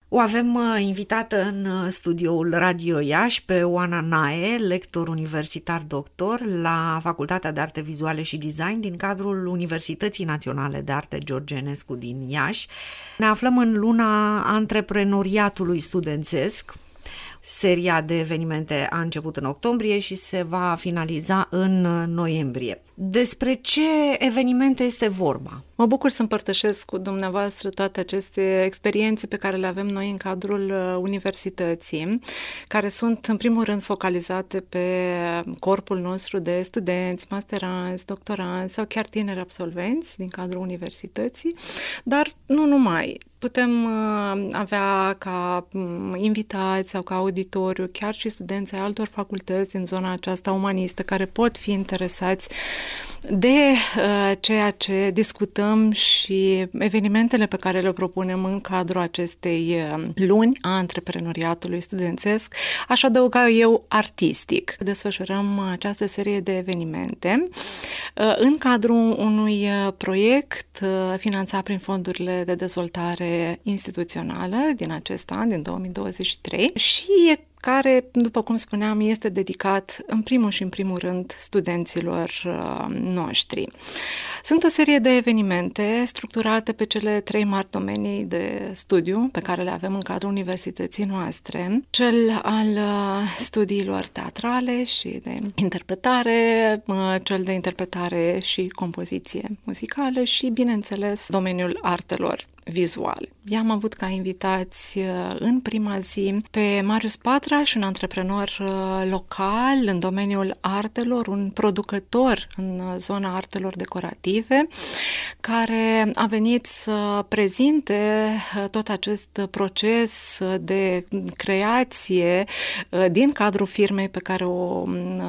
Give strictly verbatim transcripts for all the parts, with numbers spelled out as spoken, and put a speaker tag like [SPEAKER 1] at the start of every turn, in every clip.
[SPEAKER 1] O avem invitată în studioul Radio Iași pe Oana Nae, lector universitar doctor la Facultatea de Arte Vizuale și Design din cadrul Universității Naționale de Arte George Enescu din Iași. Ne aflăm în luna antreprenoriatului studențesc. Seria de evenimente a început în octombrie și se va finaliza în noiembrie. Despre ce evenimente este vorba?
[SPEAKER 2] Mă bucur să împărtășesc cu dumneavoastră toate aceste experiențe pe care le avem noi în cadrul universității, care sunt în primul rând focalizate pe corpul nostru de studenți, masteranți, doctoranți sau chiar tineri absolvenți din cadrul universității, dar nu numai. Putem avea ca invitați sau ca auditoriu chiar și studenții altor facultăți din zona aceasta umanistă care pot fi interesați de uh, ceea ce discutăm și evenimentele pe care le propunem în cadrul acestei uh, luni a antreprenoriatului studențesc. Aș adăuga eu artistic. Desfășurăm această serie de evenimente uh, în cadrul unui uh, proiect uh, finanțat prin fondurile de dezvoltare instituțională din acest an, din două mii douăzeci și trei, și care, după cum spuneam, este dedicat în primul și în primul rând studenților uh, noștri. Sunt o serie de evenimente structurate pe cele trei mari domenii de studiu pe care le avem în cadrul universității noastre, cel al uh, studiilor teatrale și de interpretare, uh, cel de interpretare și compoziție muzicală și, bineînțeles, domeniul artelor vizuale. I-am avut ca invitați în prima zi pe Marius Patraș, un antreprenor local în domeniul artelor, un producător în zona artelor decorative, care a venit să prezinte tot acest proces de creație din cadrul firmei pe care o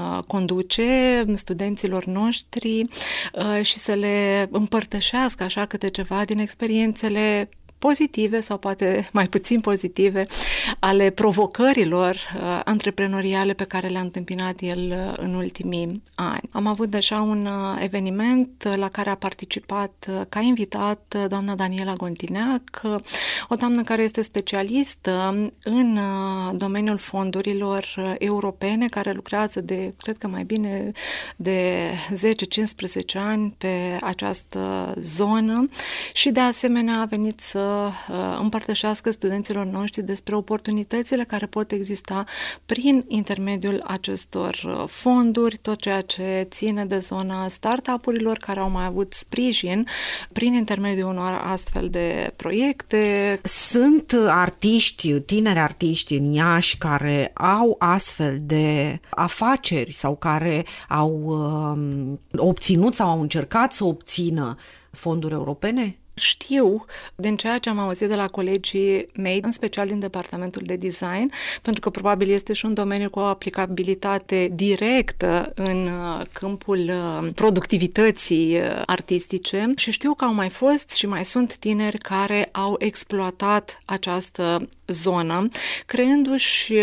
[SPEAKER 2] conduce studenților noștri și să le împărtășească așa câte ceva din experiențele pozitive sau poate mai puțin pozitive ale provocărilor uh, antreprenoriale pe care le-a întâmpinat el uh, în ultimii ani. Am avut deja un uh, eveniment la care a participat uh, ca invitat uh, doamna Daniela Gontineac, uh, o doamnă care este specialistă în uh, domeniul fondurilor uh, europene, care lucrează de, cred că mai bine de zece cincisprezece ani pe această zonă și de asemenea a venit să împărtășească studenților noștri despre oportunitățile care pot exista prin intermediul acestor fonduri, tot ceea ce ține de zona startup-urilor care au mai avut sprijin prin intermediul unor astfel de proiecte.
[SPEAKER 1] Sunt artiști, tineri artiști în Iași care au astfel de afaceri sau care au um, obținut sau au încercat să obțină fonduri europene?
[SPEAKER 2] Știu, din ceea ce am auzit de la colegii mei, în special din departamentul de design, pentru că probabil este și un domeniu cu o aplicabilitate directă în câmpul productivității artistice și știu că au mai fost și mai sunt tineri care au exploatat această zonă, creându-și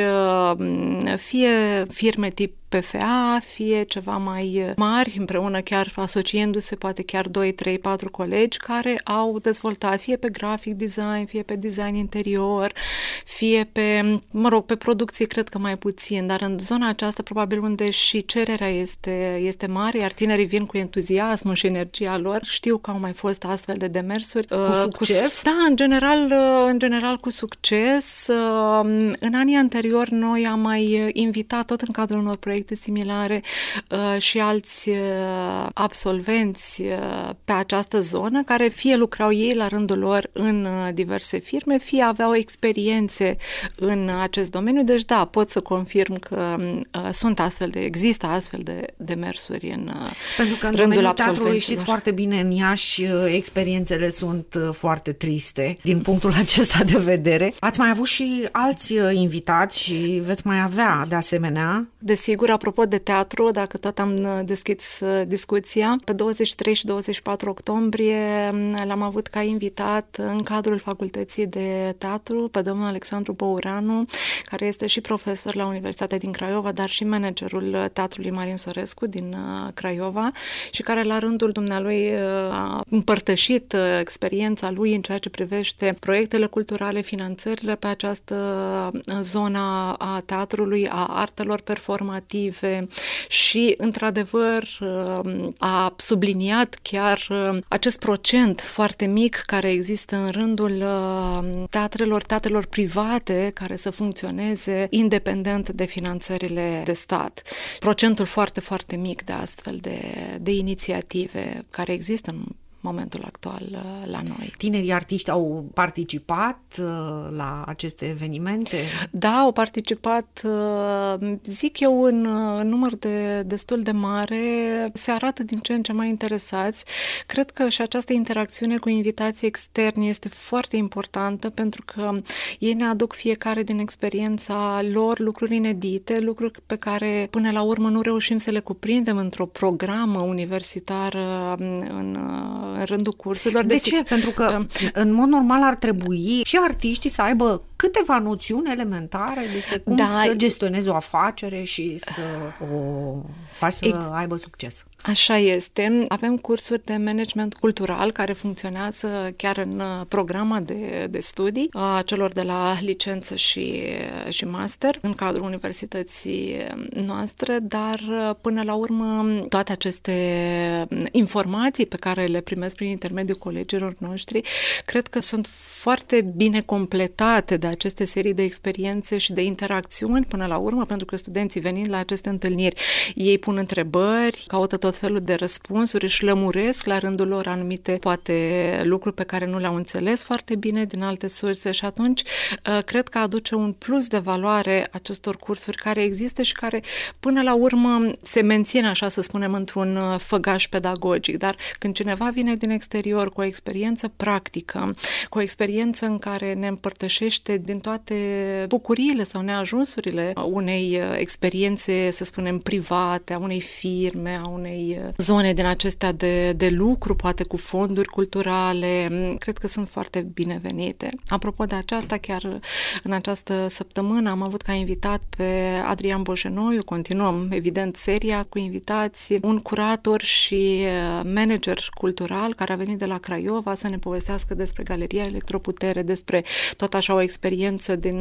[SPEAKER 2] fie firme tip P F A, fie ceva mai mari, împreună chiar asociindu-se, poate chiar doi, trei, patru colegi care au dezvoltat fie pe graphic design, fie pe design interior, fie pe, mă rog, pe producție cred că mai puțin, dar în zona aceasta probabil unde și cererea este, este mare, iar tinerii vin cu entuziasmul și energia lor, știu că au mai fost astfel de demersuri.
[SPEAKER 1] Cu succes?
[SPEAKER 2] Cu, da, în general, în general cu succes. În anii anteriori noi am mai invitat tot în cadrul unor proiecte similare uh, și alți uh, absolvenți uh, pe această zonă, care fie lucrau ei la rândul lor în uh, diverse firme, fie aveau experiențe în acest domeniu. Deci da, pot să confirm că uh, sunt astfel de, există astfel de demersuri în uh,
[SPEAKER 1] Pentru că în domeniul teatrului, știți foarte bine, în Iași experiențele sunt foarte triste din punctul acesta de vedere. Ați mai avut și alți invitați și veți mai avea de asemenea.
[SPEAKER 2] Desigur, apropo de teatru, dacă tot am deschis discuția, pe douăzeci și trei și douăzeci și patru octombrie l-am avut ca invitat în cadrul Facultății de Teatru pe domnul Alexandru Alexandru Băureanu, care este și profesor la Universitatea din Craiova, dar și managerul Teatrului Marin Sorescu din Craiova și care la rândul dumnealui a împărtășit experiența lui în ceea ce privește proiectele culturale, finanțările pe această zonă a teatrului, a artelor performative și, într-adevăr, a subliniat chiar acest procent foarte mic care există în rândul teatrelor, teatrelor private care să funcționeze independent de finanțările de stat. Procentul foarte, foarte mic de astfel de, de inițiative care există în momentul actual la noi.
[SPEAKER 1] Tinerii artiști au participat la aceste evenimente?
[SPEAKER 2] Da, au participat, zic eu, în, în număr de, destul de mare. Se arată din ce în ce mai interesați. Cred că și această interacțiune cu invitații externi este foarte importantă pentru că ei ne aduc fiecare din experiența lor lucruri inedite, lucruri pe care până la urmă nu reușim să le cuprindem într-o programă universitară în în rândul cursurilor.
[SPEAKER 1] De, de ce? Pentru că, în mod normal, ar trebui și artiștii să aibă câteva noțiuni elementare despre cum da, să gestionezi o afacere și să o faci să ex- aibă succes.
[SPEAKER 2] Așa este. Avem cursuri de management cultural care funcționează chiar în programa de, de studii a celor de la licență și, și master în cadrul universității noastre, dar până la urmă toate aceste informații pe care le primesc prin intermediul colegilor noștri, cred că sunt foarte bine completate de aceste serii de experiențe și de interacțiuni până la urmă, pentru că studenții venind la aceste întâlniri, ei pun întrebări, caută tot felul de răspunsuri, își lămuresc la rândul lor anumite, poate, lucruri pe care nu le-au înțeles foarte bine din alte surse și atunci cred că aduce un plus de valoare acestor cursuri care există și care până la urmă se mențin, așa să spunem, într-un făgaș pedagogic, dar când cineva vine din exterior cu o experiență practică, cu o experiență în care ne împărtășește din toate bucuriile sau neajunsurile unei experiențe, să spunem, private, a unei firme, a unei zone din acestea de, de lucru, poate cu fonduri culturale, cred că sunt foarte binevenite. Apropo de aceasta, chiar în această săptămână am avut ca invitat pe Adrian Bojenoiu, continuăm evident seria cu invitați, un curator și manager cultural care a venit de la Craiova să ne povestească despre Galeria Electroputere, despre tot așa o experiență din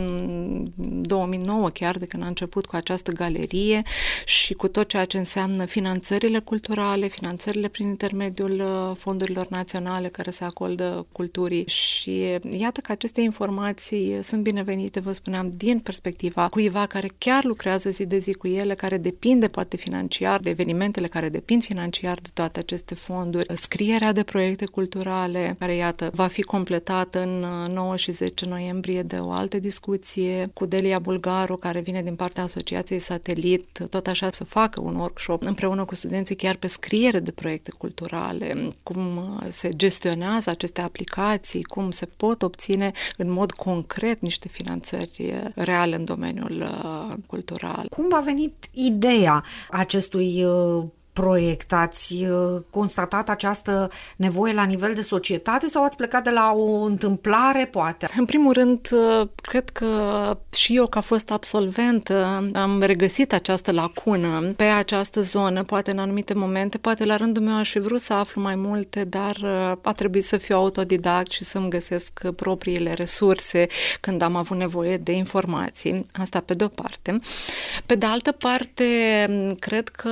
[SPEAKER 2] două mii nouă, chiar de când a început cu această galerie și cu tot ceea ce înseamnă finanțările culturale, finanțările prin intermediul fondurilor naționale care se acordă culturii și iată că aceste informații sunt binevenite, vă spuneam, din perspectiva cuiva care chiar lucrează zi de zi cu ele, care depinde poate financiar de evenimentele care depind financiar de toate aceste fonduri, scrierea de proiecte culturale, care iată va fi completată în nouă și zece noiembrie de o altă discuție cu Delia Bulgaru, care vine din partea Asociației Satelit, tot așa să facă un workshop împreună cu studenții chiar pe scriere de proiecte culturale, cum se gestionează aceste aplicații, cum se pot obține în mod concret niște finanțări reale în domeniul cultural.
[SPEAKER 1] Cum v-a venit ideea acestui proiect? Ați constatat această nevoie la nivel de societate sau ați plecat de la o întâmplare, poate?
[SPEAKER 2] În primul rând, cred că și eu, ca fost absolventă, am regăsit această lacună pe această zonă, poate în anumite momente, poate la rândul meu aș fi vrut să aflu mai multe, dar a trebuit să fiu autodidact și să-mi găsesc propriile resurse când am avut nevoie de informații. Asta pe de-o parte. Pe de altă parte, cred că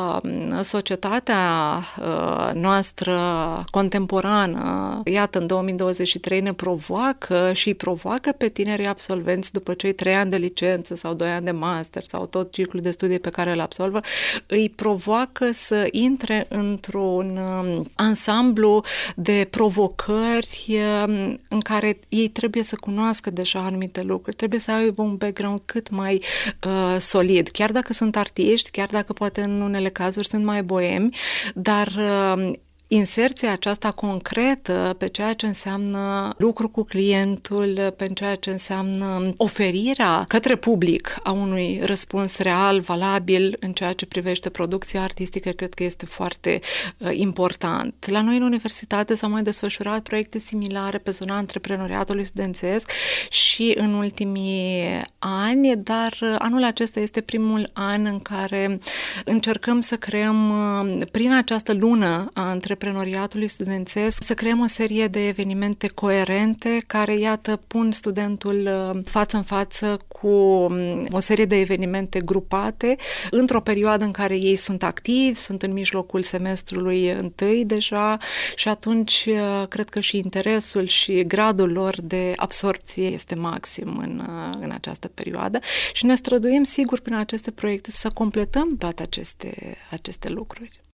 [SPEAKER 2] societatea noastră contemporană, iată, în două mii douăzeci și trei ne provoacă și provoacă pe tinerii absolvenți după cei trei ani de licență sau doi ani de master sau tot ciclul de studii pe care îl absolvă, îi provoacă să intre într-un ansamblu de provocări în care ei trebuie să cunoască deja anumite lucruri, trebuie să aibă un background cât mai uh, solid, chiar dacă sunt artiști, chiar dacă poate în unele cazuri sunt mai boemi, dar uh, inserția aceasta concretă pe ceea ce înseamnă lucru cu clientul, pe ceea ce înseamnă oferirea către public a unui răspuns real, valabil în ceea ce privește producția artistică, cred că este foarte uh, important. La noi în universitate s-au mai desfășurat proiecte similare pe zona antreprenoriatului studențesc și în ultimii ani, dar anul acesta este primul an în care încercăm să creăm, prin această lună a antreprenoriatului studențesc, să creăm o serie de evenimente coerente care, iată, pun studentul față în față cu o serie de evenimente grupate într-o perioadă în care ei sunt activi, sunt în mijlocul semestrului întâi deja și atunci cred că și interesul și gradul lor de absorpție este maxim în, în această perioadă și ne străduim sigur prin aceste proiecte să completăm toate aceste, aceste lucruri.